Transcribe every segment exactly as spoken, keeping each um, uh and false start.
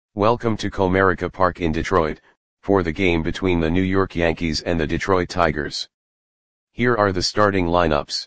Welcome to Comerica Park in Detroit, for the game between the New York Yankees and the Detroit Tigers. Here are the starting lineups.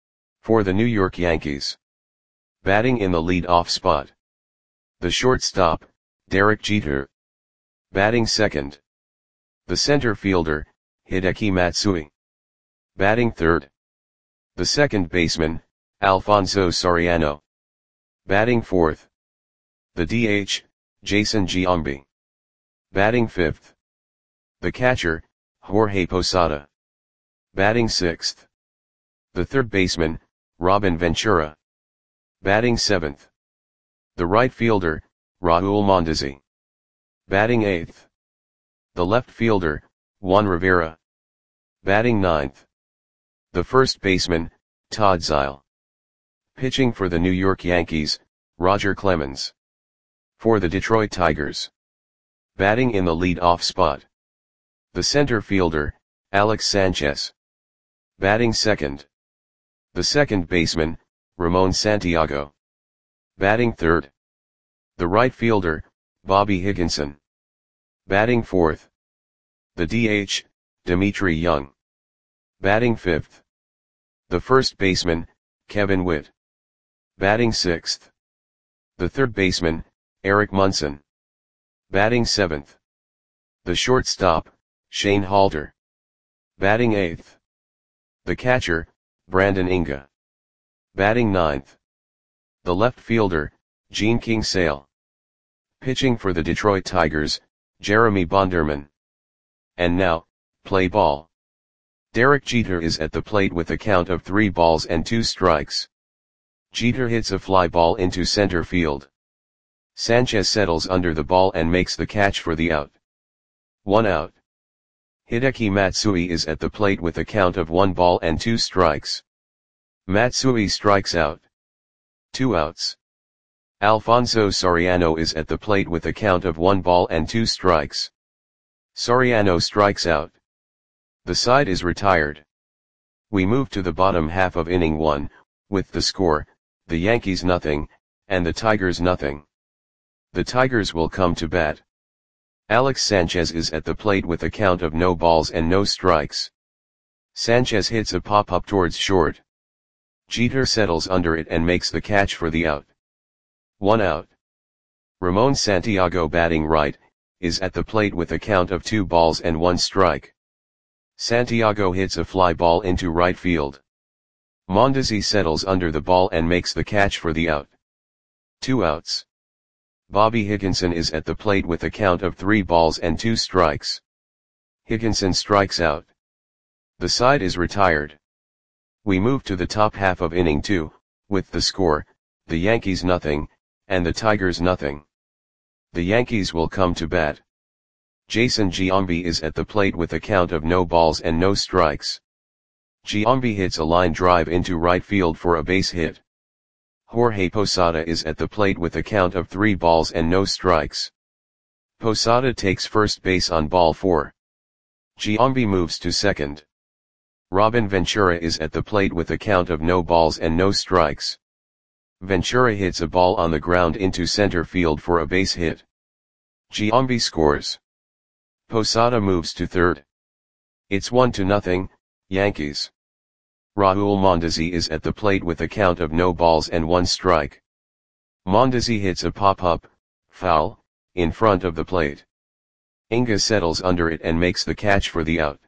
For the New York Yankees. Batting in the lead-off spot. The shortstop, Derek Jeter. Batting second. The center fielder, Hideki Matsui. Batting third. The second baseman, Alfonso Soriano. Batting fourth. The D H, Jason Giambi. Batting fifth. The catcher, Jorge Posada. Batting sixth. The third baseman, Robin Ventura. Batting seventh. The right fielder, Raul Mondesi. Batting eighth. The left fielder, Juan Rivera. Batting ninth. The first baseman, Todd Zeile. Pitching for the New York Yankees, Roger Clemens. For the Detroit Tigers. Batting in the lead-off spot. The center fielder, Alex Sanchez. Batting second. The second baseman, Ramon Santiago. Batting third. The right fielder, Bobby Higginson. Batting fourth. The D H, Dmitri Young. Batting fifth. The first baseman, Kevin Witt. Batting sixth. The third baseman, Eric Munson. Batting seventh. The shortstop, Shane Halter. Batting eighth. The catcher, Brandon Inga. Batting ninth. The left fielder, Gene Kingsale. Pitching for the Detroit Tigers, Jeremy Bonderman. And now, play ball. Derek Jeter is at the plate with a count of three balls and two strikes. Jeter hits a fly ball into center field. Sanchez settles under the ball and makes the catch for the out. One out. Hideki Matsui is at the plate with a count of one ball and two strikes. Matsui strikes out. Two outs. Alfonso Soriano is at the plate with a count of one ball and two strikes. Soriano strikes out. The side is retired. We move to the bottom half of inning one, with the score, the Yankees nothing, and the Tigers nothing. The Tigers will come to bat. Alex Sanchez is at the plate with a count of no balls and no strikes. Sanchez hits a pop-up towards short. Jeter settles under it and makes the catch for the out. One out. Ramon Santiago, batting right, is at the plate with a count of two balls and one strike. Santiago hits a fly ball into right field. Mondesi settles under the ball and makes the catch for the out. Two outs. Bobby Higginson is at the plate with a count of three balls and two strikes. Higginson strikes out. The side is retired. We move to the top half of inning two, with the score, the Yankees nothing, and the Tigers nothing. The Yankees will come to bat. Jason Giambi is at the plate with a count of no balls and no strikes. Giambi hits a line drive into right field for a base hit. Jorge Posada is at the plate with a count of three balls and no strikes. Posada takes first base on ball four. Giambi moves to second. Robin Ventura is at the plate with a count of no balls and no strikes. Ventura hits a ball on the ground into center field for a base hit. Giambi scores. Posada moves to third. It's one to nothing, Yankees. Raul Mondesi is at the plate with a count of no balls and one strike. Mondesi hits a pop-up, foul, in front of the plate. Inga settles under it and makes the catch for the out.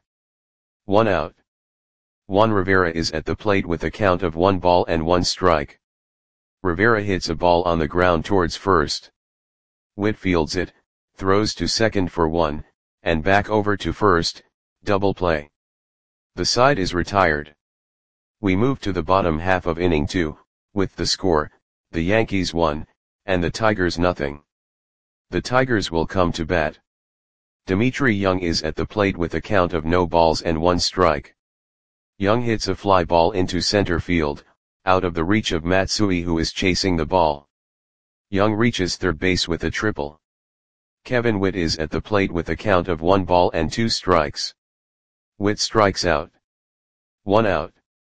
One out. Juan Rivera is at the plate with a count of one ball and one strike. Rivera hits a ball on the ground towards first. Witt fields it, throws to second for one, and back over to first, double play. The side is retired. We move to the bottom half of inning two, with the score, the Yankees one, and the Tigers nothing. The Tigers will come to bat. Dmitri Young is at the plate with a count of no balls and one strike. Young hits a fly ball into center field, out of the reach of Matsui, who is chasing the ball. Young reaches third base with a triple. Kevin Witt is at the plate with a count of one ball and two strikes. Witt strikes out. One out.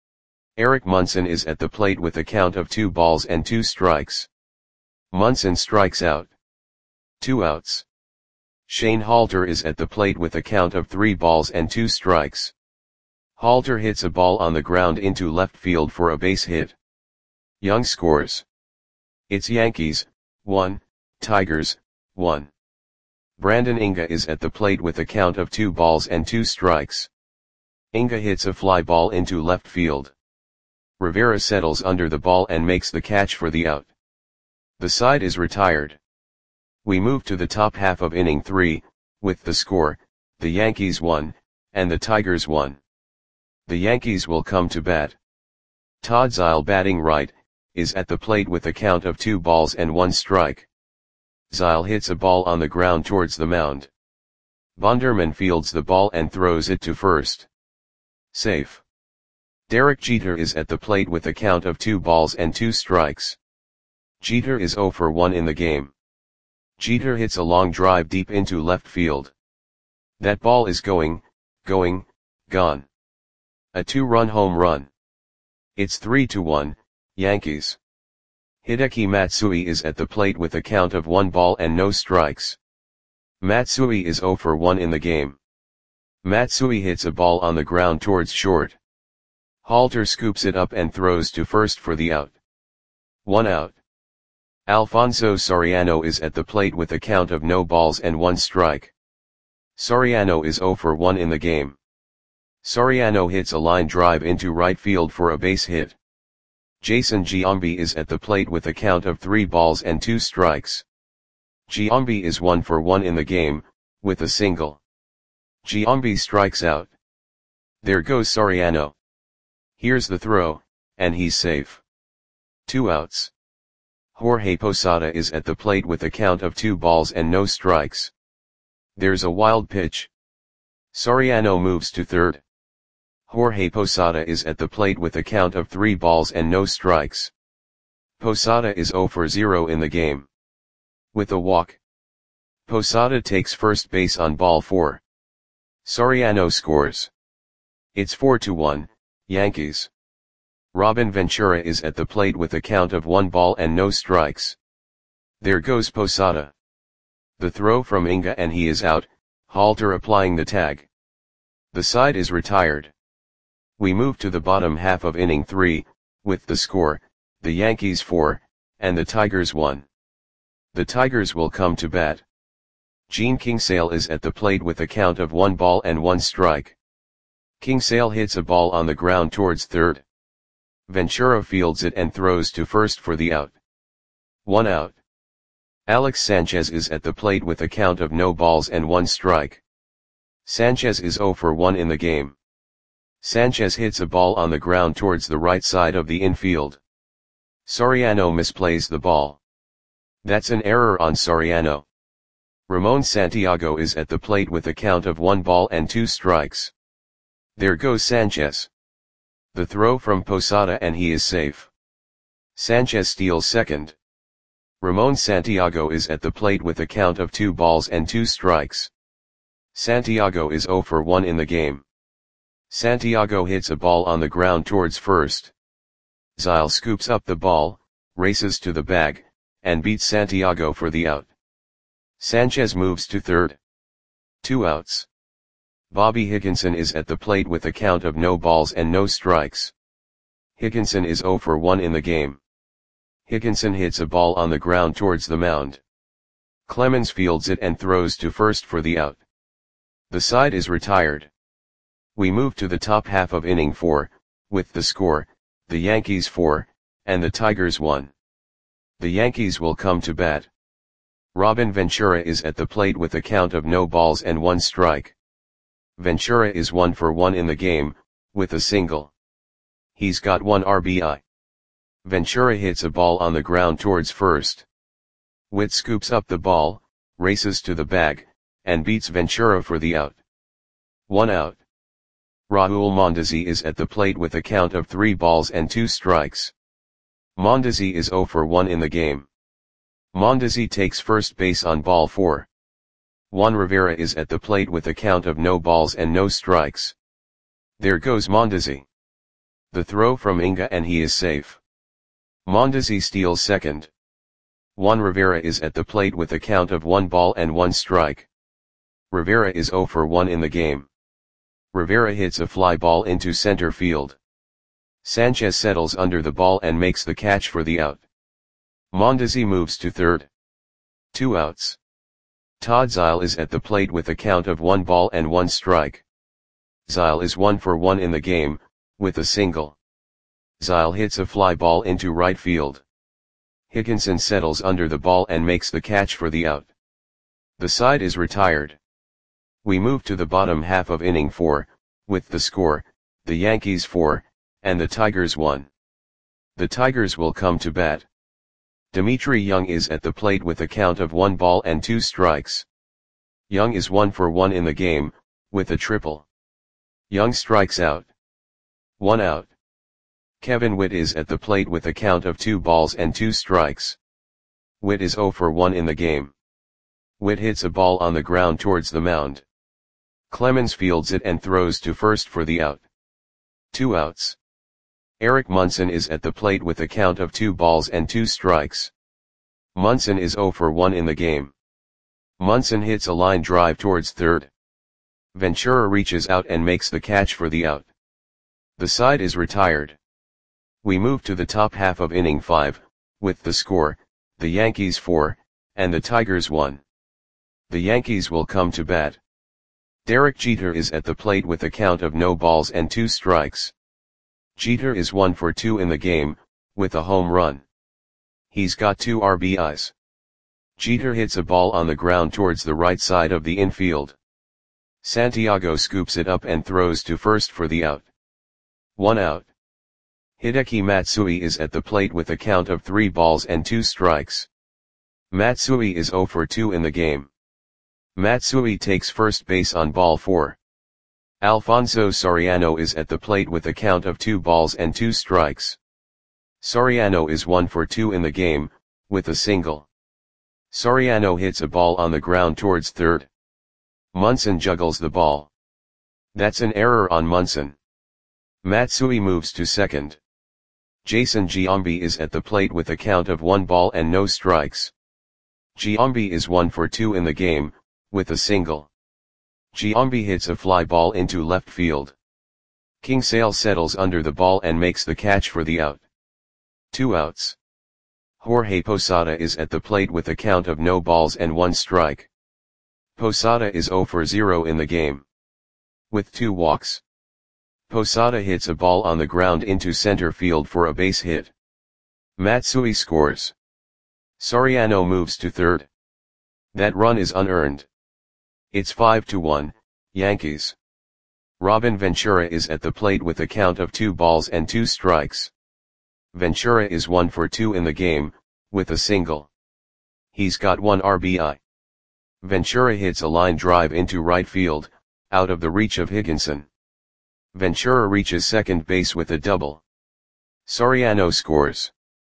Eric Munson is at the plate with a count of two balls and two strikes. Munson strikes out. Two outs. Shane Halter is at the plate with a count of three balls and two strikes. Halter hits a ball on the ground into left field for a base hit. Young scores. It's Yankees, one, Tigers, one. Brandon Inga is at the plate with a count of two balls and two strikes. Inga hits a fly ball into left field. Rivera settles under the ball and makes the catch for the out. The side is retired. We move to the top half of inning three, with the score, the Yankees won, and the Tigers won. The Yankees will come to bat. Todd Zeile, batting right, is at the plate with a count of two balls and one strike. Zeile hits a ball on the ground towards the mound. Bonderman fields the ball and throws it to first. Safe. Derek Jeter is at the plate with a count of two balls and two strikes. Jeter is zero for one in the game. Jeter hits a long drive deep into left field. That ball is going, going, gone. A two-run home run. It's three to one, Yankees. Hideki Matsui is at the plate with a count of one ball and no strikes. Matsui is zero for one in the game. Matsui hits a ball on the ground towards short. Halter scoops it up and throws to first for the out. One out. Alfonso Soriano is at the plate with a count of no balls and one strike. Soriano is zero for one in the game. Soriano hits a line drive into right field for a base hit. Jason Giambi is at the plate with a count of three balls and two strikes. Giambi is one for one in the game, with a single. Giambi strikes out. There goes Soriano. Here's the throw, and he's safe. Two outs. Jorge Posada is at the plate with a count of two balls and no strikes. There's a wild pitch. Soriano moves to third. Jorge Posada is at the plate with a count of three balls and no strikes. Posada is zero for zero in the game. With a walk. Posada takes first base on ball four. Soriano scores. It's four to one, Yankees. Robin Ventura is at the plate with a count of one ball and no strikes. There goes Posada. The throw from Inga and he is out, Halter applying the tag. The side is retired. We move to the bottom half of inning three, with the score, the Yankees four, and the Tigers one. The Tigers will come to bat. Gene Kingsale is at the plate with a count of one ball and one strike. Kingsale hits a ball on the ground towards third. Ventura fields it and throws to first for the out. One out. Alex Sanchez is at the plate with a count of no balls and one strike. Sanchez is zero for one in the game. Sanchez hits a ball on the ground towards the right side of the infield. Soriano misplays the ball. That's an error on Soriano. Ramon Santiago is at the plate with a count of one ball and two strikes. There goes Sanchez. The throw from Posada and he is safe. Sanchez steals second. Ramon Santiago is at the plate with a count of two balls and two strikes. Santiago is zero for one in the game. Santiago hits a ball on the ground towards first. Zeile scoops up the ball, races to the bag, and beats Santiago for the out. Sanchez moves to third. Two outs. Bobby Higginson is at the plate with a count of no balls and no strikes. Higginson is zero for one in the game. Higginson hits a ball on the ground towards the mound. Clemens fields it and throws to first for the out. The side is retired. We move to the top half of inning four, with the score, the Yankees four, and the Tigers one. The Yankees will come to bat. Robin Ventura is at the plate with a count of no balls and one strike. Ventura is one for one in the game, with a single. He's got one R B I. Ventura hits a ball on the ground towards first. Witt scoops up the ball, races to the bag, and beats Ventura for the out. One out. Raul Mondesi is at the plate with a count of three balls and two strikes. Mondesi is zero for one in the game. Mondesi takes first base on ball four. Juan Rivera is at the plate with a count of no balls and no strikes. There goes Mondesi. The throw from Inga and he is safe. Mondesi steals second. Juan Rivera is at the plate with a count of one ball and one strike. Rivera is zero for one in the game. Rivera hits a fly ball into center field. Sanchez settles under the ball and makes the catch for the out. Mondesi moves to third. Two outs. Todd Zeile is at the plate with a count of one ball and one strike. Zeile is one for one in the game, with a single. Zeile hits a fly ball into right field. Higginson settles under the ball and makes the catch for the out. The side is retired. We move to the bottom half of inning four, with the score, the Yankees four, and the Tigers one. The Tigers will come to bat. Dimitri Young is at the plate with a count of one ball and two strikes. Young is one for one in the game, with a triple. Young strikes out. One out. Kevin Witt is at the plate with a count of two balls and two strikes. Witt is zero for one in the game. Witt hits a ball on the ground towards the mound. Clemens fields it and throws to first for the out. Two outs. Eric Munson is at the plate with a count of two balls and two strikes. Munson is zero for one in the game. Munson hits a line drive towards third. Ventura reaches out and makes the catch for the out. The side is retired. We move to the top half of inning five, with the score, the Yankees four, and the Tigers one. The Yankees will come to bat. Derek Jeter is at the plate with a count of no balls and two strikes. Jeter is one for two in the game, with a home run. He's got two R B Is. Jeter hits a ball on the ground towards the right side of the infield. Santiago scoops it up and throws to first for the out. One out. Hideki Matsui is at the plate with a count of three balls and two strikes. Matsui is zero for two in the game. Matsui takes first base on ball four. Alfonso Soriano is at the plate with a count of two balls and two strikes. Soriano is one for two in the game, with a single. Soriano hits a ball on the ground towards third. Munson juggles the ball. That's an error on Munson. Matsui moves to second. Jason Giambi is at the plate with a count of one ball and no strikes. Giambi is one for two in the game, with a single. Giambi hits a fly ball into left field. Kingsale settles under the ball and makes the catch for the out. Two outs. Jorge Posada is at the plate with a count of no balls and one strike. Posada is zero for zero in the game. With two walks. Posada hits a ball on the ground into center field for a base hit. Matsui scores. Soriano moves to third. That run is unearned. It's five to one, Yankees. Robin Ventura is at the plate with a count of two balls and two strikes. Ventura is one for two in the game, with a single. He's got one R B I. Ventura hits a line drive into right field, out of the reach of Higginson. Ventura reaches second base with a double. Soriano scores.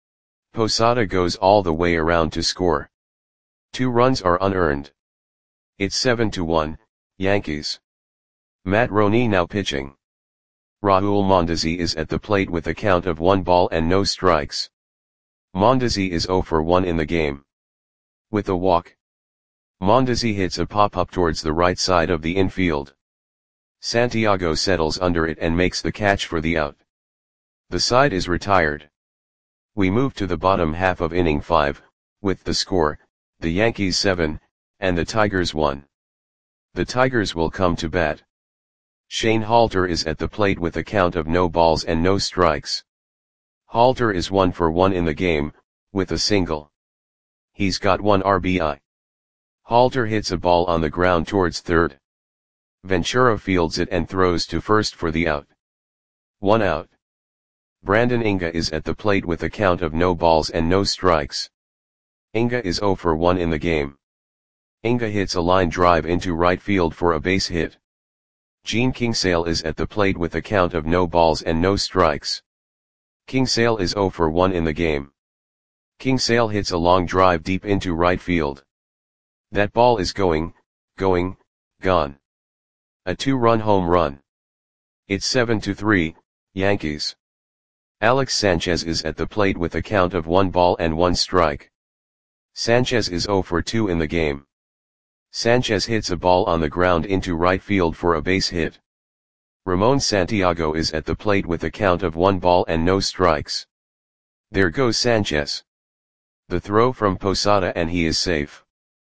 Posada goes all the way around to score. Two runs are unearned. It's seven to one, Yankees. Matt Roney now pitching. Raul Mondesi is at the plate with a count of one ball and no strikes. Mondesi is zero for one in the game. With a walk. Mondesi hits a pop-up towards the right side of the infield. Santiago settles under it and makes the catch for the out. The side is retired. We move to the bottom half of inning five, with the score, the Yankees seven, and the Tigers one. The Tigers will come to bat. Shane Halter is at the plate with a count of no balls and no strikes. Halter is one for one in the game, with a single. He's got one R B I. Halter hits a ball on the ground towards third. Ventura fields it and throws to first for the out. One out. Brandon Inga is at the plate with a count of no balls and no strikes. Inga is zero for one in the game. Inga hits a line drive into right field for a base hit. Gene Kingsale is at the plate with a count of no balls and no strikes. Kingsale is zero for one in the game. Kingsale hits a long drive deep into right field. That ball is going, going, gone. A two-run home run. It's seven to three, Yankees. Alex Sanchez is at the plate with a count of one ball and one strike. Sanchez is zero for two in the game. Sanchez hits a ball on the ground into right field for a base hit. Ramon Santiago is at the plate with a count of one ball and no strikes. There goes Sanchez. The throw from Posada and he is safe.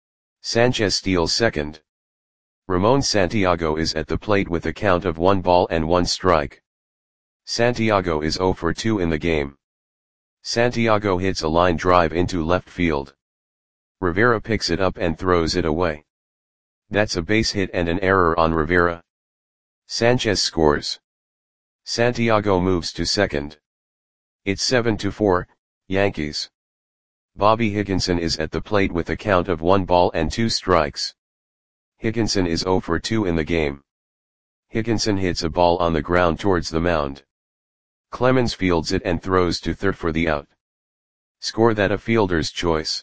Sanchez steals second. Ramon Santiago is at the plate with a count of one ball and one strike. Santiago is zero for two in the game. Santiago hits a line drive into left field. Rivera picks it up and throws it away. That's a base hit and an error on Rivera. Sanchez scores. Santiago moves to second. It's seven to four, Yankees. Bobby Higginson is at the plate with a count of one ball and two strikes. Higginson is zero for two in the game. Higginson hits a ball on the ground towards the mound. Clemens fields it and throws to third for the out. Score that a fielder's choice.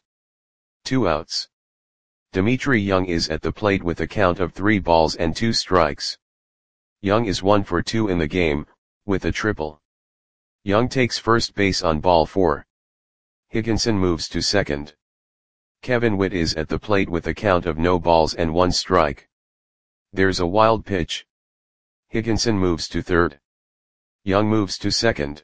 Two outs. Dimitri Young is at the plate with a count of three balls and two strikes. Young is one for two in the game, with a triple. Young takes first base on ball four. Higginson moves to second. Kevin Witt is at the plate with a count of no balls and one strike. There's a wild pitch. Higginson moves to third. Young moves to second.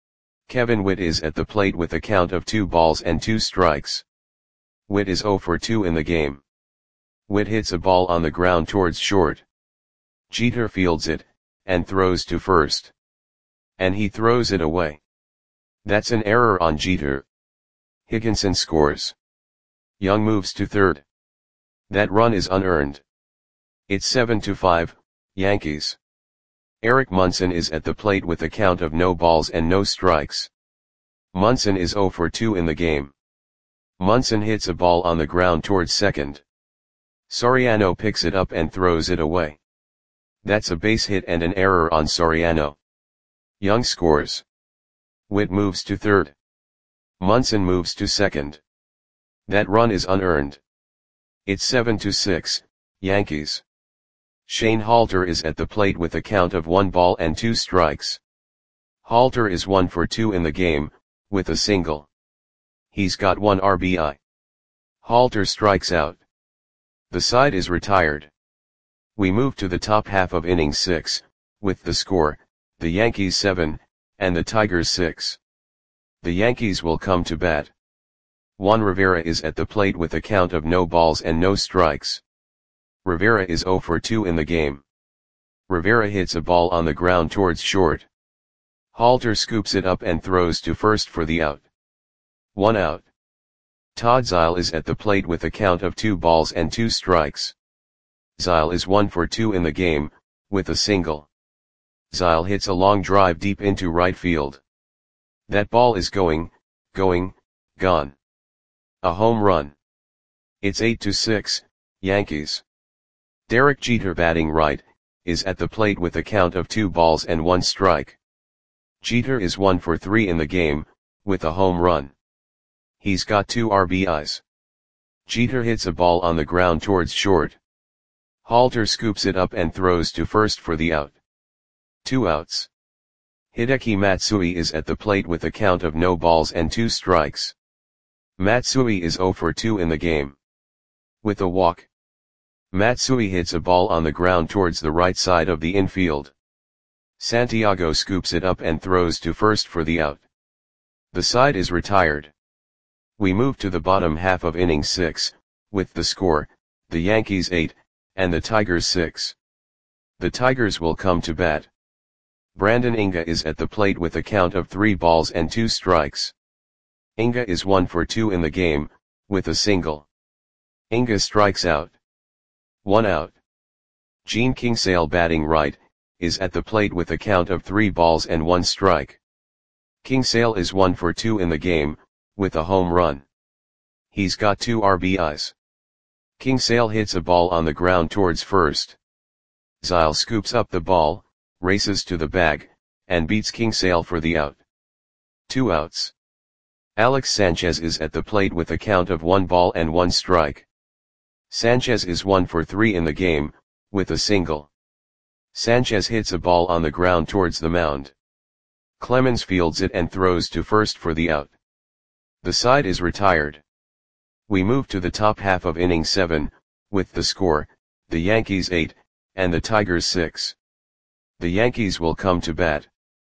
Kevin Witt is at the plate with a count of two balls and two strikes. Witt is zero for two in the game. Witt hits a ball on the ground towards short. Jeter fields it, and throws to first. And he throws it away. That's an error on Jeter. Higginson scores. Young moves to third. That run is unearned. It's seven to five, Yankees. Eric Munson is at the plate with a count of no balls and no strikes. Munson is zero for two in the game. Munson hits a ball on the ground towards second. Soriano picks it up and throws it away. That's a base hit and an error on Soriano. Young scores. Witt moves to third. Munson moves to second. That run is unearned. It's seven to six, Yankees. Shane Halter is at the plate with a count of one ball and two strikes. Halter is one for two in the game, with a single. He's got one R B I. Halter strikes out. The side is retired. We move to the top half of inning six, with the score, the Yankees seven, and the Tigers six. The Yankees will come to bat. Juan Rivera is at the plate with a count of no balls and no strikes. Rivera is zero for two in the game. Rivera hits a ball on the ground towards short. Halter scoops it up and throws to first for the out. One out. Todd Zeile is at the plate with a count of two balls and two strikes. Zeile is one for two in the game, with a single. Zeile hits a long drive deep into right field. That ball is going, going, gone. A home run. It's eight to six, Yankees. Derek Jeter, batting right, is at the plate with a count of two balls and one strike. Jeter is one for three in the game, with a home run. He's got two R B Is. Jeter hits a ball on the ground towards short. Halter scoops it up and throws to first for the out. Two outs. Hideki Matsui is at the plate with a count of no balls and two strikes. Matsui is zero for two in the game. With a walk. Matsui hits a ball on the ground towards the right side of the infield. Santiago scoops it up and throws to first for the out. The side is retired. We move to the bottom half of inning six, with the score, the Yankees eight, and the Tigers six. The Tigers will come to bat. Brandon Inga is at the plate with a count of three balls and two strikes. Inga is one for two in the game, with a single. Inga strikes out. One out. Gene Kingsale, batting right, is at the plate with a count of three balls and one strike. Kingsale is one for two in the game, with a home run. He's got two R B Is. Kingsale hits a ball on the ground towards first. Zeile scoops up the ball, races to the bag, and beats Kingsale for the out. Two outs. Alex Sanchez is at the plate with a count of one ball and one strike. Sanchez is one for three in the game, with a single. Sanchez hits a ball on the ground towards the mound. Clemens fields it and throws to first for the out. The side is retired. We move to the top half of inning seven, with the score, the Yankees eight, and the Tigers six. The Yankees will come to bat.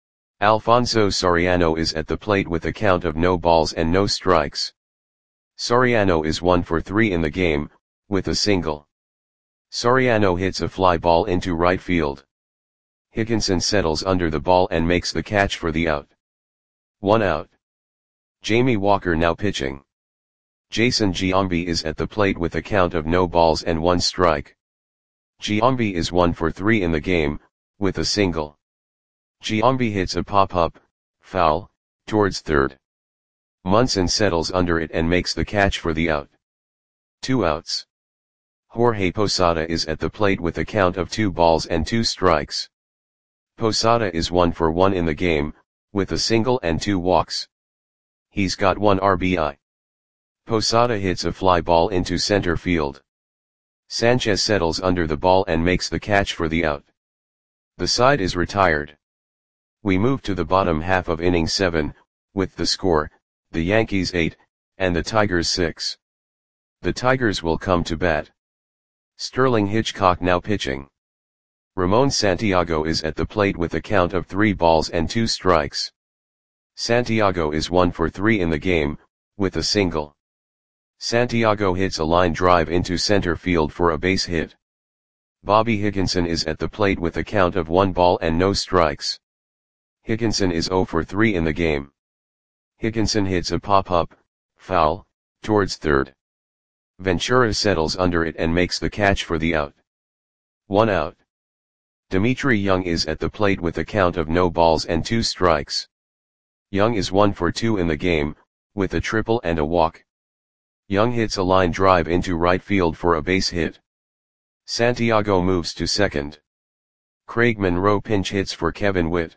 Alfonso Soriano is at the plate with a count of no balls and no strikes. Soriano is one for three in the game, with a single. Soriano hits a fly ball into right field. Higginson settles under the ball and makes the catch for the out. One out. Jamie Walker now pitching. Jason Giambi is at the plate with a count of no balls and one strike. Giambi is one for three in the game, with a single. Giambi hits a pop-up, foul, towards third. Munson settles under it and makes the catch for the out. Two outs. Jorge Posada is at the plate with a count of two balls and two strikes. Posada is one for one in the game, with a single and two walks. He's got one R B I. Posada hits a fly ball into center field. Sanchez settles under the ball and makes the catch for the out. The side is retired. We move to the bottom half of inning seven, with the score, the Yankees eight, and the Tigers six. The Tigers will come to bat. Sterling Hitchcock now pitching. Ramon Santiago is at the plate with a count of three balls and two strikes. Santiago is one for three in the game, with a single. Santiago hits a line drive into center field for a base hit. Bobby Higginson is at the plate with a count of one ball and no strikes. Higginson is zero for three in the game. Higginson hits a pop-up, foul, towards third. Ventura settles under it and makes the catch for the out. One out. Dimitri Young is at the plate with a count of no balls and two strikes. Young is one for two in the game, with a triple and a walk. Young hits a line drive into right field for a base hit. Santiago moves to second. Craig Monroe pinch hits for Kevin Witt.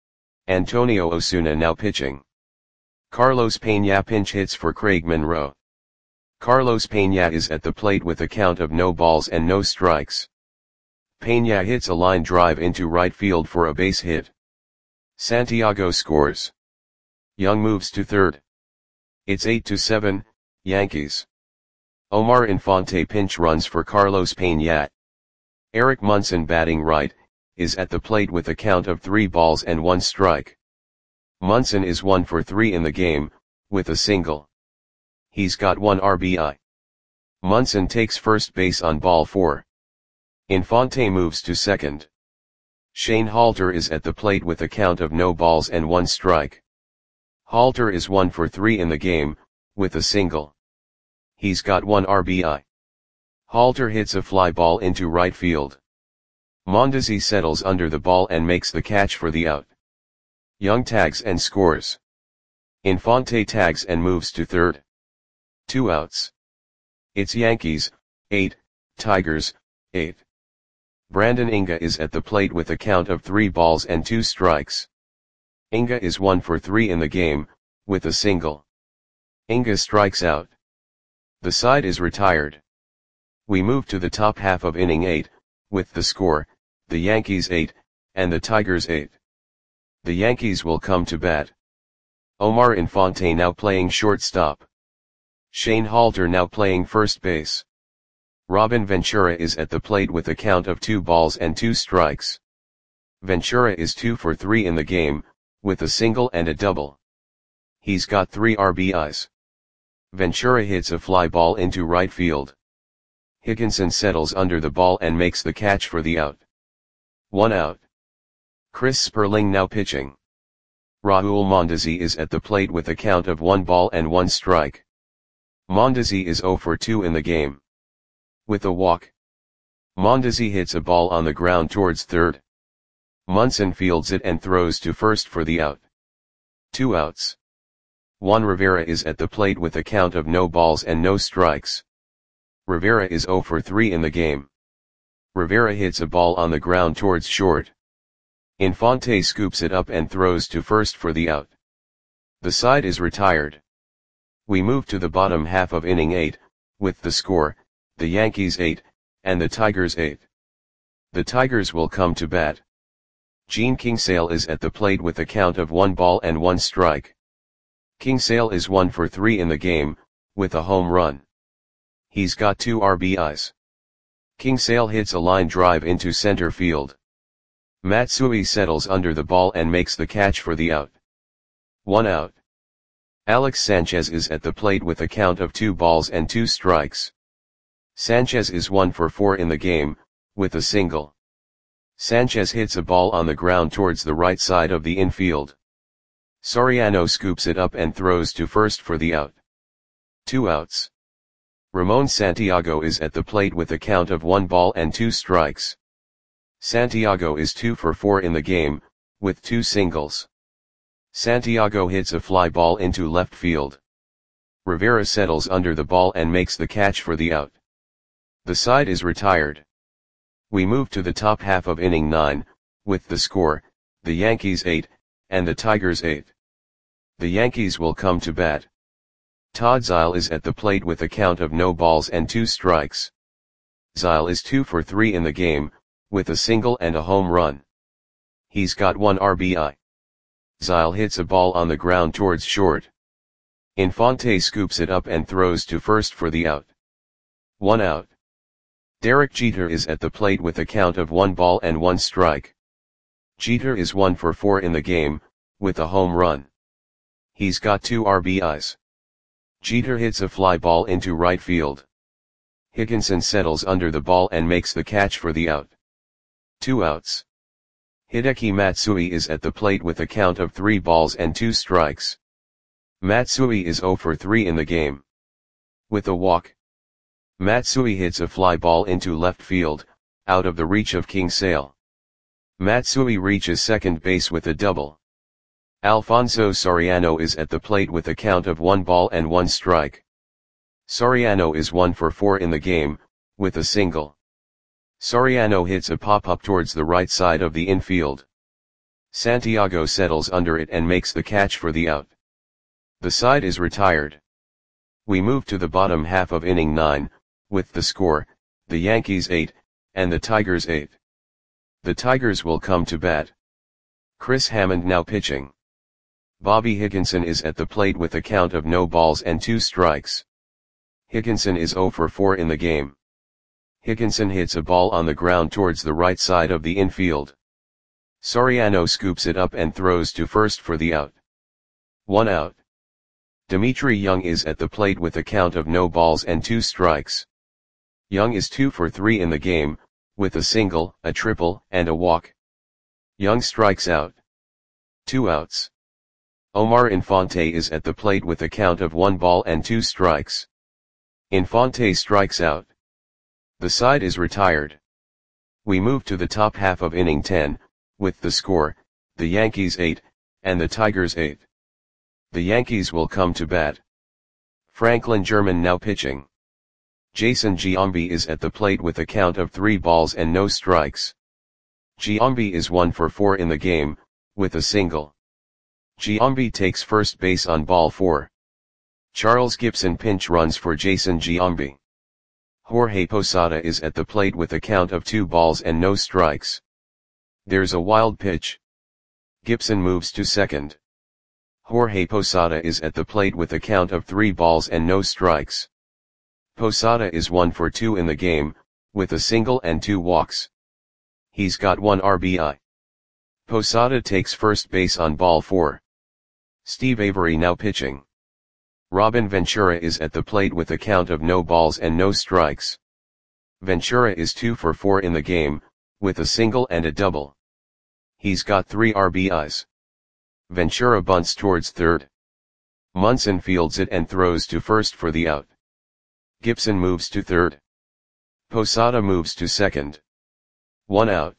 Antonio Osuna now pitching. Carlos Peña pinch hits for Craig Monroe. Carlos Peña is at the plate with a count of no balls and no strikes. Peña hits a line drive into right field for a base hit. Santiago scores. Young moves to third. It's eight to seven, Yankees. Omar Infante pinch runs for Carlos Peña. Eric Munson batting right, is at the plate with a count of three balls and one strike. Munson is one for three in the game, with a single. He's got one R B I. Munson takes first base on ball four. Infante moves to second. Shane Halter is at the plate with a count of no balls and one strike. Halter is one for three in the game, with a single. He's got one R B I. Halter hits a fly ball into right field. Mondesi settles under the ball and makes the catch for the out. Young tags and scores. Infante tags and moves to third. Two outs. It's Yankees, eight, Tigers, eight. Brandon Inga is at the plate with a count of three balls and two strikes. Inga is one for three in the game, with a single. Inga strikes out. The side is retired. We move to the top half of inning eight, with the score, the Yankees eight, and the Tigers eight. The Yankees will come to bat. Omar Infante now playing shortstop. Shane Halter now playing first base. Robin Ventura is at the plate with a count of two balls and two strikes. Ventura is two for three in the game, with a single and a double. He's got three R B Is. Ventura hits a fly ball into right field. Higginson settles under the ball and makes the catch for the out. One out. Chris Sperling now pitching. Raul Mondesi is at the plate with a count of one ball and one strike. Mondesi is zero for two in the game. With a walk. Mondesi hits a ball on the ground towards third. Munson fields it and throws to first for the out. Two outs. Juan Rivera is at the plate with a count of no balls and no strikes. Rivera is zero for three in the game. Rivera hits a ball on the ground towards short. Infante scoops it up and throws to first for the out. The side is retired. We move to the bottom half of inning eight, with the score, the Yankees eight, and the Tigers eight. The Tigers will come to bat. Gene Kingsale is at the plate with a count of one ball and one strike. Kingsale is one for three in the game, with a home run. He's got two R B Is. Kinsale hits a line drive into center field. Matsui settles under the ball and makes the catch for the out. One out. Alex Sanchez is at the plate with a count of two balls and two strikes. Sanchez is one for four in the game, with a single. Sanchez hits a ball on the ground towards the right side of the infield. Soriano scoops it up and throws to first for the out. Two outs. Ramon Santiago is at the plate with a count of one ball and two strikes. Santiago is two for four in the game, with two singles. Santiago hits a fly ball into left field. Rivera settles under the ball and makes the catch for the out. The side is retired. We move to the top half of inning nine, with the score, the Yankees eight, and the Tigers eight. The Yankees will come to bat. Todd Zeile is at the plate with a count of no balls and two strikes. Zeile is two for three in the game, with a single and a home run. He's got one R B I. Zeile hits a ball on the ground towards short. Infante scoops it up and throws to first for the out. One out. Derek Jeter is at the plate with a count of one ball and one strike. Jeter is one for four in the game, with a home run. He's got two R B Is. Jeter hits a fly ball into right field. Higginson settles under the ball and makes the catch for the out. Two outs. Hideki Matsui is at the plate with a count of three balls and two strikes. Matsui is zero for three in the game. With a walk. Matsui hits a fly ball into left field, out of the reach of Kinsale. Matsui reaches second base with a double. Alfonso Soriano is at the plate with a count of one ball and one strike. Soriano is one for four in the game, with a single. Soriano hits a pop-up towards the right side of the infield. Santiago settles under it and makes the catch for the out. The side is retired. We move to the bottom half of inning nine, with the score, the Yankees eight, and the Tigers eight. The Tigers will come to bat. Chris Hammond now pitching. Bobby Higginson is at the plate with a count of no balls and two strikes. Higginson is zero for four in the game. Higginson hits a ball on the ground towards the right side of the infield. Soriano scoops it up and throws to first for the out. One out. Dimitri Young is at the plate with a count of no balls and two strikes. Young is two for three in the game, with a single, a triple, and a walk. Young strikes out. Two outs. Omar Infante is at the plate with a count of one ball and two strikes. Infante strikes out. The side is retired. We move to the top half of inning ten, with the score, the Yankees eight, and the Tigers eight. The Yankees will come to bat. Franklin German now pitching. Jason Giambi is at the plate with a count of three balls and no strikes. Giambi is one for four in the game, with a single. Giambi takes first base on ball four. Charles Gibson pinch runs for Jason Giambi. Jorge Posada is at the plate with a count of two balls and no strikes. There's a wild pitch. Gibson moves to second. Jorge Posada is at the plate with a count of three balls and no strikes. Posada is one for two in the game, with a single and two walks. He's got one R B I. Posada takes first base on ball four. Steve Avery now pitching. Robin Ventura is at the plate with a count of no balls and no strikes. Ventura is two for four in the game, with a single and a double. He's got three R B Is. Ventura bunts towards third. Munson fields it and throws to first for the out. Gibson moves to third. Posada moves to second. One out.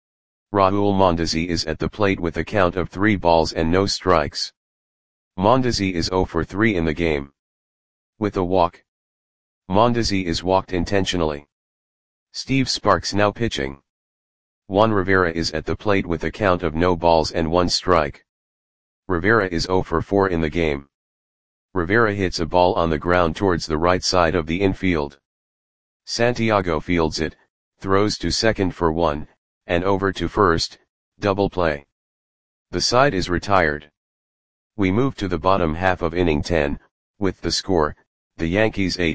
Raul Mondesi is at the plate with a count of three balls and no strikes. Mondesi is zero for three in the game. With a walk. Mondesi is walked intentionally. Steve Sparks now pitching. Juan Rivera is at the plate with a count of no balls and one strike. Rivera is zero for four in the game. Rivera hits a ball on the ground towards the right side of the infield. Santiago fields it, throws to second for one, and over to first, double play. The side is retired. We move to the bottom half of inning ten, with the score, the Yankees eight,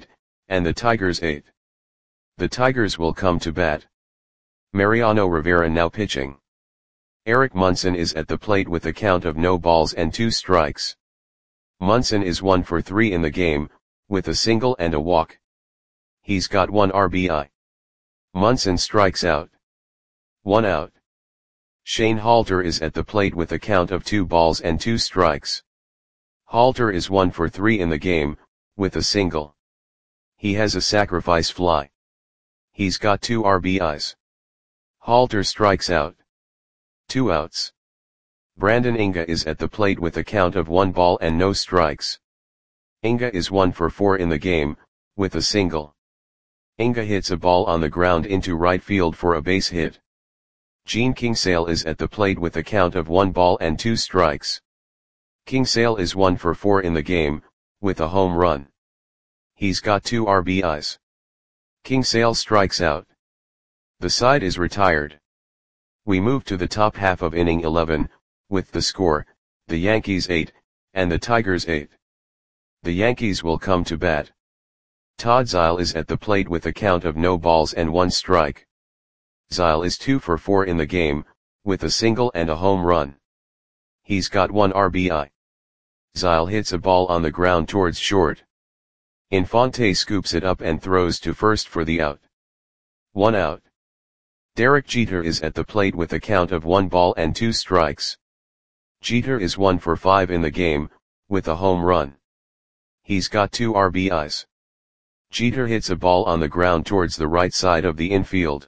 and the Tigers eight. The Tigers will come to bat. Mariano Rivera now pitching. Eric Munson is at the plate with a count of no balls and two strikes. Munson is one for three in the game, with a single and a walk. He's got one R B I. Munson strikes out. One out. Shane Halter is at the plate with a count of two balls and two strikes. Halter is one for three in the game, with a single. He has a sacrifice fly. He's got two R B Is. Halter strikes out. Two outs. Brandon Inga is at the plate with a count of one ball and no strikes. Inga is one for four in the game, with a single. Inga hits a ball on the ground into right field for a base hit. Gene Kingsale is at the plate with a count of one ball and two strikes. Kingsale is one for four in the game, with a home run. He's got two R B Is. Kingsale strikes out. The side is retired. We move to the top half of inning eleven, with the score, the Yankees eight, and the Tigers eight. The Yankees will come to bat. Todd Zeile is at the plate with a count of no balls and one strike. Zeile is two for four in the game, with a single and a home run. He's got one R B I. Zeile hits a ball on the ground towards short. Infante scoops it up and throws to first for the out. One out. Derek Jeter is at the plate with a count of one ball and two strikes. Jeter is one for five in the game, with a home run. He's got two R B Is. Jeter hits a ball on the ground towards the right side of the infield.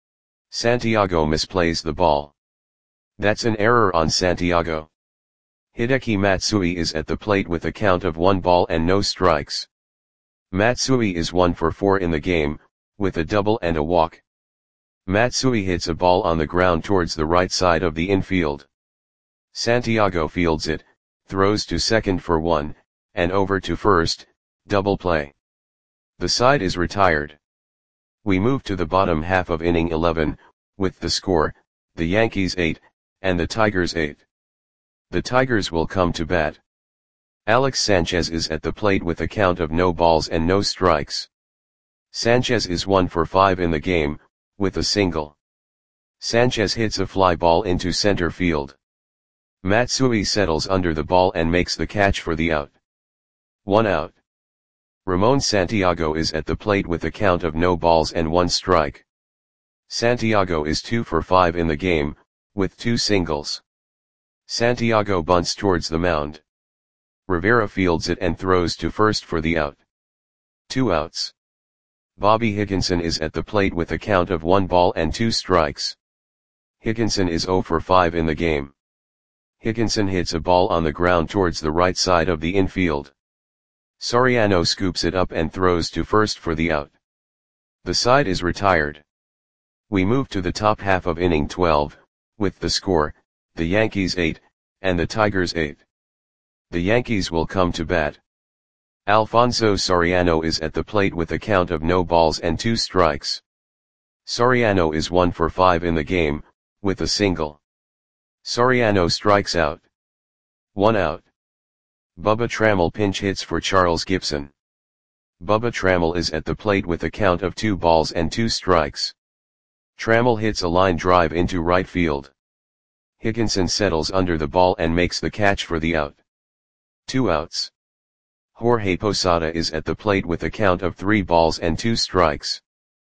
Santiago misplays the ball. That's an error on Santiago. Hideki Matsui is at the plate with a count of one ball and no strikes. Matsui is one for four in the game, with a double and a walk. Matsui hits a ball on the ground towards the right side of the infield. Santiago fields it, throws to second for one, and over to first, double play. The side is retired. We move to the bottom half of inning eleven, with the score, the Yankees eight, and the Tigers eight. The Tigers will come to bat. Alex Sanchez is at the plate with a count of no balls and no strikes. Sanchez is one for five in the game, with a single. Sanchez hits a fly ball into center field. Matsui settles under the ball and makes the catch for the out. One out. Ramon Santiago is at the plate with a count of no balls and one strike. Santiago is two for five in the game, with two singles. Santiago bunts towards the mound. Rivera fields it and throws to first for the out. Two outs. Bobby Higginson is at the plate with a count of one ball and two strikes. Higginson is zero for five in the game. Higginson hits a ball on the ground towards the right side of the infield. Soriano scoops it up and throws to first for the out. The side is retired. We move to the top half of inning twelve, with the score, the Yankees eight, and the Tigers eight. The Yankees will come to bat. Alfonso Soriano is at the plate with a count of no balls and two strikes. Soriano is one for five in the game, with a single. Soriano strikes out. One out. Bubba Trammell pinch hits for Charles Gibson. Bubba Trammell is at the plate with a count of two balls and two strikes. Trammell hits a line drive into right field. Higginson settles under the ball and makes the catch for the out. Two outs. Jorge Posada is at the plate with a count of three balls and two strikes.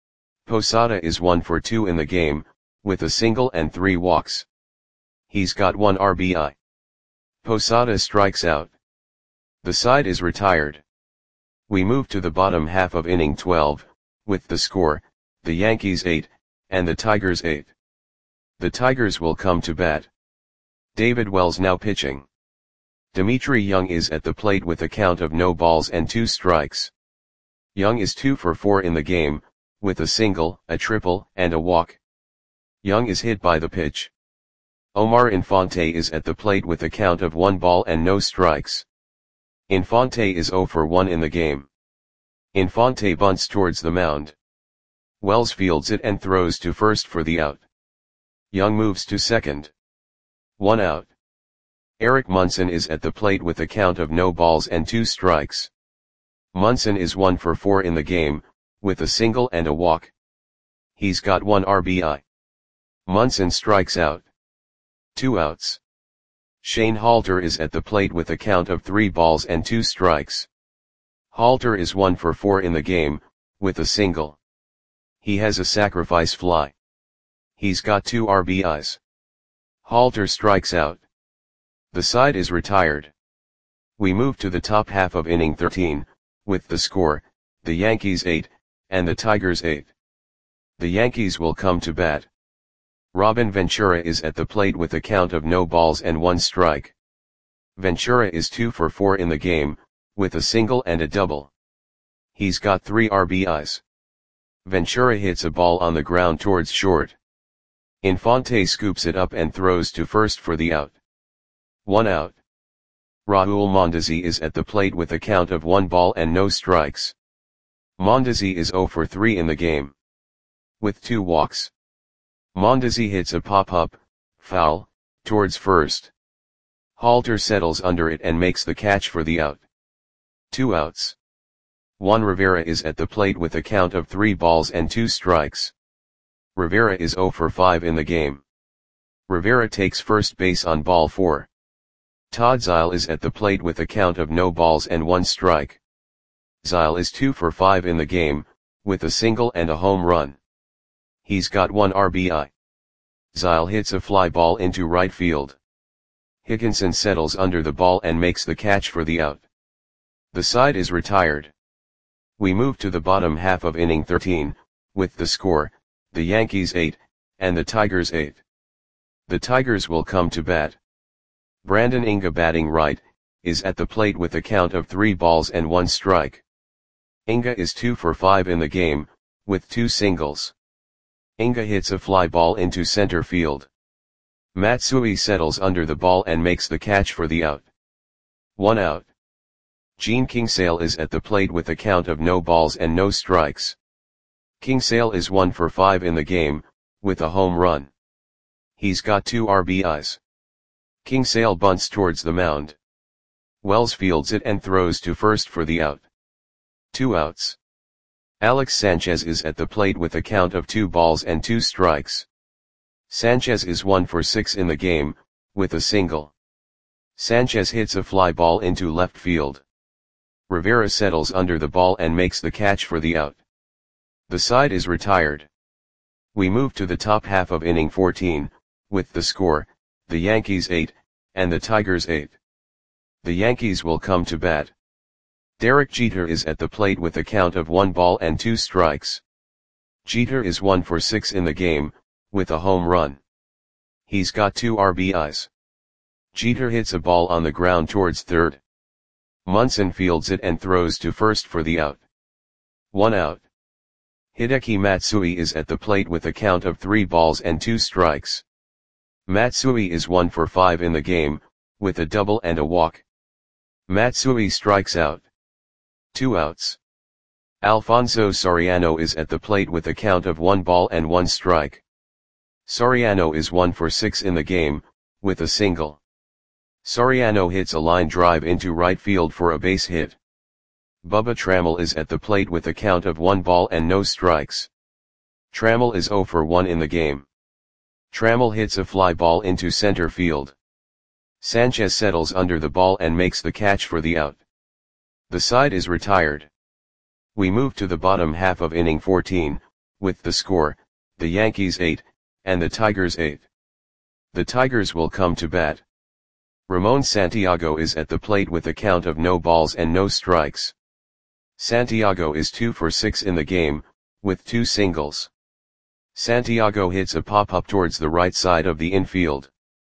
Posada is one for two in the game, with a single and three walks. He's got one R B I. Posada strikes out. The side is retired. We move to the bottom half of inning twelve, with the score, the Yankees eight, and the Tigers eight. The Tigers will come to bat. David Wells now pitching. Dimitri Young is at the plate with a count of no balls and two strikes. Young is two for four in the game, with a single, a triple, and a walk. Young is hit by the pitch. Omar Infante is at the plate with a count of one ball and no strikes. Infante is zero for one in the game. Infante bunts towards the mound. Wells fields it and throws to first for the out. Young moves to second. One out. Eric Munson is at the plate with a count of no balls and two strikes. Munson is one for four in the game, with a single and a walk. He's got one R B I. Munson strikes out. Two outs. Shane Halter is at the plate with a count of three balls and two strikes. Halter is one for four in the game, with a single. He has a sacrifice fly. He's got two R B Is. Halter strikes out. The side is retired. We move to the top half of inning thirteen, with the score, the Yankees eight, and the Tigers eight. The Yankees will come to bat. Robin Ventura is at the plate with a count of no balls and one strike. Ventura is two for four in the game, with a single and a double. He's got three R B Is. Ventura hits a ball on the ground towards short. Infante scoops it up and throws to first for the out. One out. Raul Mondesi is at the plate with a count of one ball and no strikes. Mondesi is zero for three in the game, with two walks. Mondesi hits a pop-up, foul, towards first. Halter settles under it and makes the catch for the out. Two outs. Juan Rivera is at the plate with a count of three balls and two strikes. Rivera is zero for five in the game. Rivera takes first base on ball four. Todd Zeile is at the plate with a count of no balls and one strike. Zeile is two for five in the game, with a single and a home run. He's got one R B I. Zeile hits a fly ball into right field. Higginson settles under the ball and makes the catch for the out. The side is retired. We move to the bottom half of inning thirteen, with the score, the Yankees eight, and the Tigers eight. The Tigers will come to bat. Brandon Inga, batting right, is at the plate with a count of three balls and one strike. Inga is two for five in the game, with two singles. Inga hits a fly ball into center field. Matsui settles under the ball and makes the catch for the out. One out. Gene Kingsale is at the plate with a count of no balls and no strikes. Kingsale is one for five in the game, with a home run. He's got two R B Is. Kingsale bunts towards the mound. Wells fields it and throws to first for the out. Two outs. Alex Sanchez is at the plate with a count of two balls and two strikes. Sanchez is one for six in the game, with a single. Sanchez hits a fly ball into left field. Rivera settles under the ball and makes the catch for the out. The side is retired. We move to the top half of inning fourteen, with the score, the Yankees eight, and the Tigers eight. The Yankees will come to bat. Derek Jeter is at the plate with a count of one ball and two strikes. Jeter is one for six in the game, with a home run. He's got two R B Is. Jeter hits a ball on the ground towards third. Munson fields it and throws to first for the out. One out. Hideki Matsui is at the plate with a count of three balls and two strikes. Matsui is one for five in the game, with a double and a walk. Matsui strikes out. Two outs. Alfonso Soriano is at the plate with a count of one ball and one strike. Soriano is one for six in the game, with a single. Soriano hits a line drive into right field for a base hit. Bubba Trammell is at the plate with a count of one ball and no strikes. Trammell is zero for one in the game. Trammell hits a fly ball into center field. Sanchez settles under the ball and makes the catch for the out. The side is retired. We move to the bottom half of inning fourteen, with the score, the Yankees eight, and the Tigers eight. The Tigers will come to bat. Ramon Santiago is at the plate with a count of no balls and no strikes. Santiago is two for six in the game, with two singles. Santiago hits a pop-up towards the right side of the infield.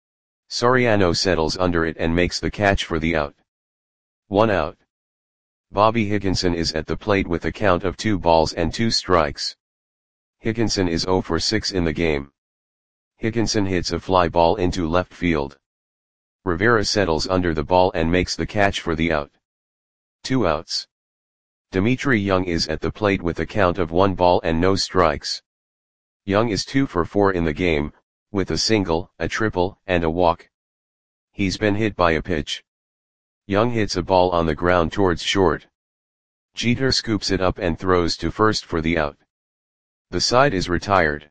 Soriano settles under it and makes the catch for the out. One out. Bobby Higginson is at the plate with a count of two balls and two strikes. Higginson is zero for six in the game. Higginson hits a fly ball into left field. Rivera settles under the ball and makes the catch for the out. Two outs. Dimitri Young is at the plate with a count of one ball and no strikes. Young is two for four in the game, with a single, a triple, and a walk. He's been hit by a pitch. Young hits a ball on the ground towards short. Jeter scoops it up and throws to first for the out. The side is retired.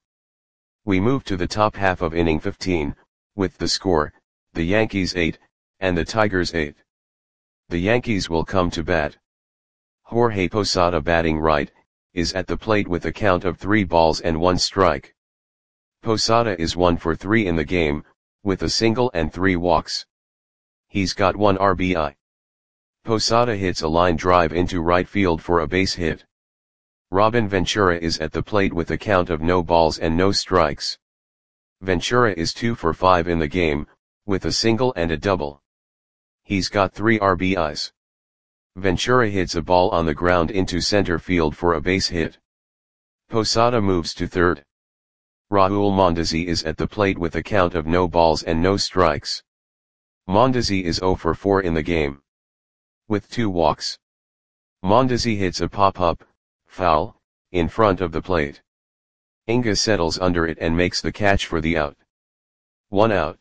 We move to the top half of inning fifteen, with the score, the Yankees eight, and the Tigers eight. The Yankees will come to bat. Jorge Posada, batting right, is at the plate with a count of three balls and one strike. Posada is one for three in the game, with a single and three walks. He's got one R B I. Posada hits a line drive into right field for a base hit. Robin Ventura is at the plate with a count of no balls and no strikes. Ventura is two for five in the game, with a single and a double. He's got three R B Is. Ventura hits a ball on the ground into center field for a base hit. Posada moves to third. Raul Mondesi is at the plate with a count of no balls and no strikes. Mondesi is zero for four in the game, with two walks. Mondesi hits a pop-up, foul, in front of the plate. Inga settles under it and makes the catch for the out. One out.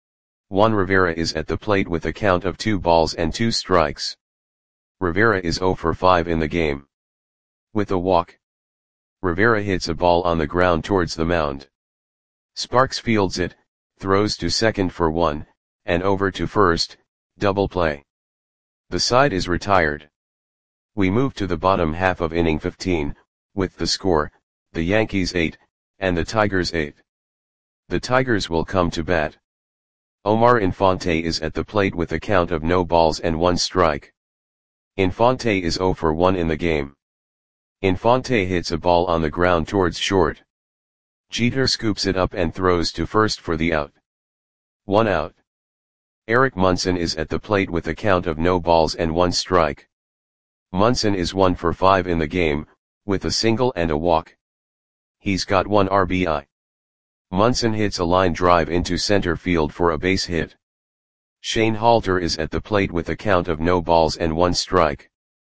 Juan Rivera is at the plate with a count of two balls and two strikes. Rivera is zero for five in the game, with a walk. Rivera hits a ball on the ground towards the mound. Sparks fields it, throws to second for one, and over to first, double play. The side is retired. We move to the bottom half of inning fifteen, with the score, the Yankees eight, and the Tigers eight. The Tigers will come to bat. Omar Infante is at the plate with a count of no balls and one strike. Infante is zero for one in the game. Infante hits a ball on the ground towards short. Jeter scoops it up and throws to first for the out. One out. Eric Munson is at the plate with a count of no balls and one strike. Munson is one for five in the game, with a single and a walk. He's got one R B I. Munson hits a line drive into center field for a base hit. Shane Halter is at the plate with a count of no balls and one strike.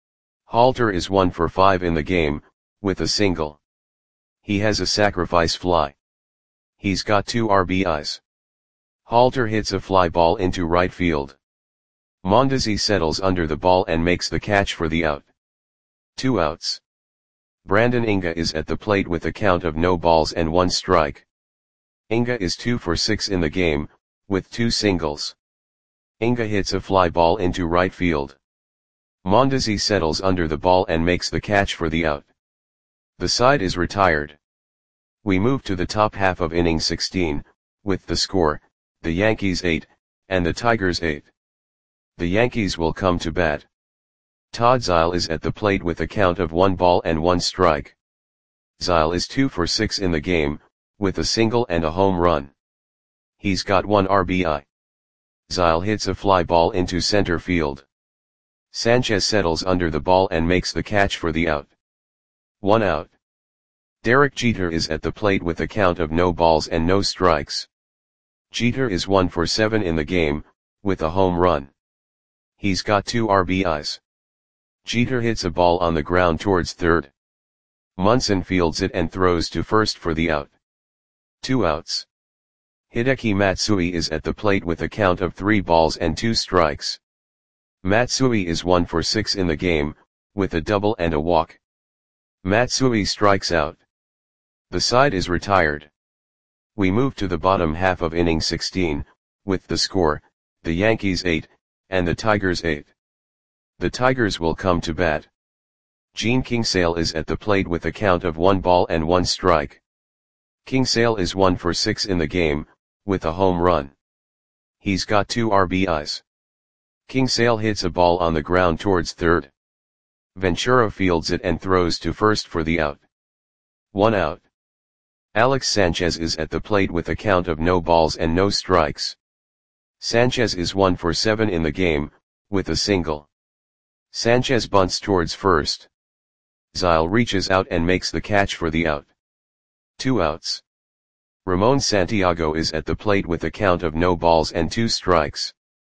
Halter is one for five in the game, with a single. He has a sacrifice fly. He's got two R B Is. Halter hits a fly ball into right field. Mondesi settles under the ball and makes the catch for the out. Two outs. Brandon Inga is at the plate with a count of no balls and one strike. Inga is two for six in the game, with two singles. Inga hits a fly ball into right field. Mondesi settles under the ball and makes the catch for the out. The side is retired. We move to the top half of inning sixteen, with the score, the Yankees eight, and the Tigers eight. The Yankees will come to bat. Todd Zeile is at the plate with a count of one ball and one strike. Zeile is two for six in the game, with a single and a home run. He's got one R B I. Zeile hits a fly ball into center field. Sanchez settles under the ball and makes the catch for the out. One out. Derek Jeter is at the plate with a count of no balls and no strikes. Jeter is one for seven in the game, with a home run. He's got two R B Is. Jeter hits a ball on the ground towards third. Munson fields it and throws to first for the out. Two outs. Hideki Matsui is at the plate with a count of three balls and two strikes. Matsui is one for six in the game, with a double and a walk. Matsui strikes out. The side is retired. We move to the bottom half of inning sixteen, with the score, the Yankees eight, and the Tigers eight. The Tigers will come to bat. Gene Kingsale is at the plate with a count of one ball and one strike. Kingsale is one for six in the game, with a home run. He's got two R B Is. Kingsale hits a ball on the ground towards third. Ventura fields it and throws to first for the out. One out. Alex Sanchez is at the plate with a count of no balls and no strikes. Sanchez is one for seven in the game, with a single. Sanchez bunts towards first. Zeile reaches out and makes the catch for the out. Two outs. Ramon Santiago is at the plate with a count of no balls and two strikes.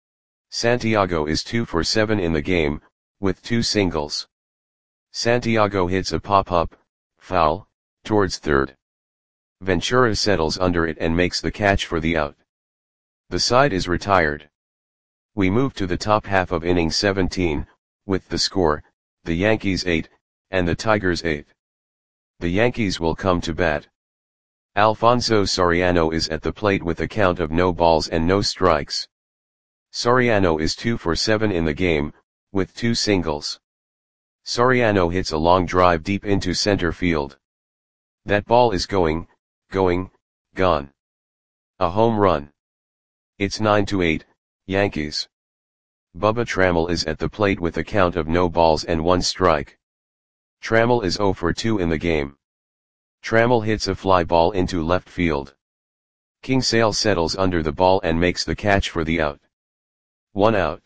Santiago is two for seven in the game, with two singles. Santiago hits a pop-up, foul, towards third. Ventura settles under it and makes the catch for the out. The side is retired. We move to the top half of inning seventeen, with the score, the Yankees eight, and the Tigers eight. The Yankees will come to bat. Alfonso Soriano is at the plate with a count of no balls and no strikes. Soriano is two for seven in the game, with two singles. Soriano hits a long drive deep into center field. That ball is going, going, gone. A home run. It's nine to eight, Yankees. Bubba Trammell is at the plate with a count of no balls and one strike. Trammell is zero for two in the game. Trammell hits a fly ball into left field. Kinsale settles under the ball and makes the catch for the out. One out.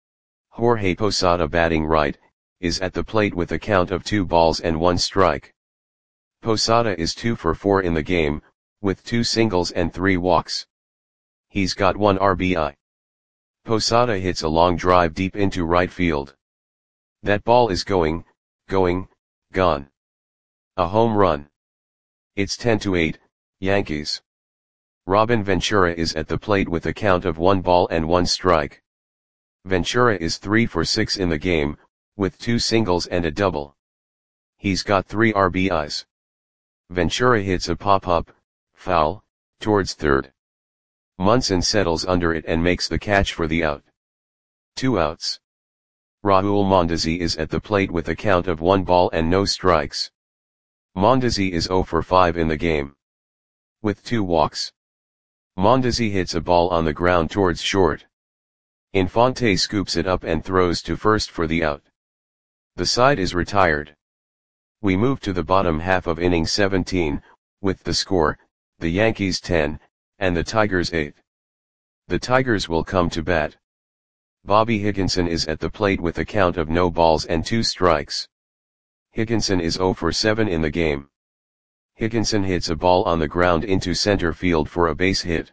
Jorge Posada, batting right, is at the plate with a count of two balls and one strike. Posada is two for four in the game, with two singles and three walks. He's got one R B I. Posada hits a long drive deep into right field. That ball is going, going, gone. A home run. It's ten to eight, Yankees. Robin Ventura is at the plate with a count of one ball and one strike. Ventura is three for six in the game, with two singles and a double. He's got three R B Is. Ventura hits a pop-up, foul, towards third. Munson settles under it and makes the catch for the out. Two outs. Raul Mondesi is at the plate with a count of one ball and no strikes. Mondesi is zero for five in the game, with two walks. Mondesi hits a ball on the ground towards short. Infante scoops it up and throws to first for the out. The side is retired. We move to the bottom half of inning seventeen, with the score, the Yankees ten, and the Tigers eight. The Tigers will come to bat. Bobby Higginson is at the plate with a count of no balls and two strikes. Higginson is zero for seven in the game. Higginson hits a ball on the ground into center field for a base hit.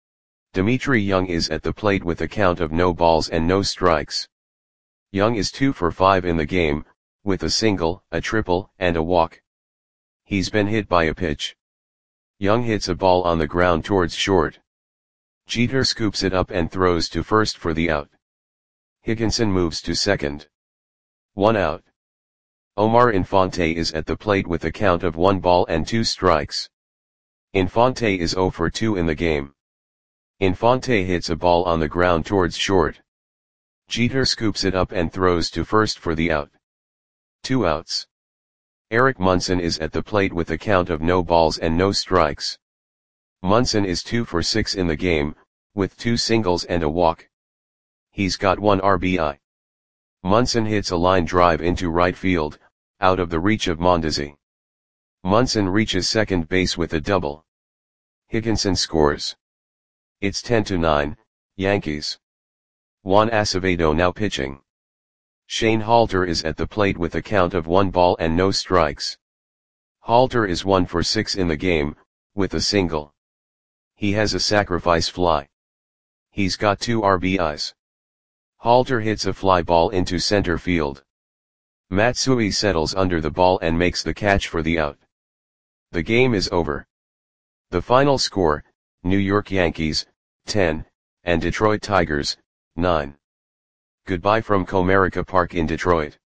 Dimitri Young is at the plate with a count of no balls and no strikes. Young is two for five in the game, with a single, a triple, and a walk. He's been hit by a pitch. Young hits a ball on the ground towards short. Jeter scoops it up and throws to first for the out. Higginson moves to second. One out. Omar Infante is at the plate with a count of one ball and two strikes. Infante is zero for two in the game. Infante hits a ball on the ground towards short. Jeter scoops it up and throws to first for the out. Two outs. Eric Munson is at the plate with a count of no balls and no strikes. Munson is two for six in the game, with two singles and a walk. He's got one R B I. Munson hits a line drive into right field, out of the reach of Mondesi. Munson reaches second base with a double. Higginson scores. It's ten to nine, Yankees. Juan Acevedo now pitching. Shane Halter is at the plate with a count of one ball and no strikes. Halter is one for six in the game, with a single. He has a sacrifice fly. He's got two R B Is. Halter hits a fly ball into center field. Matsui settles under the ball and makes the catch for the out. The game is over. The final score, New York Yankees, ten, and Detroit Tigers, nine. Goodbye from Comerica Park in Detroit.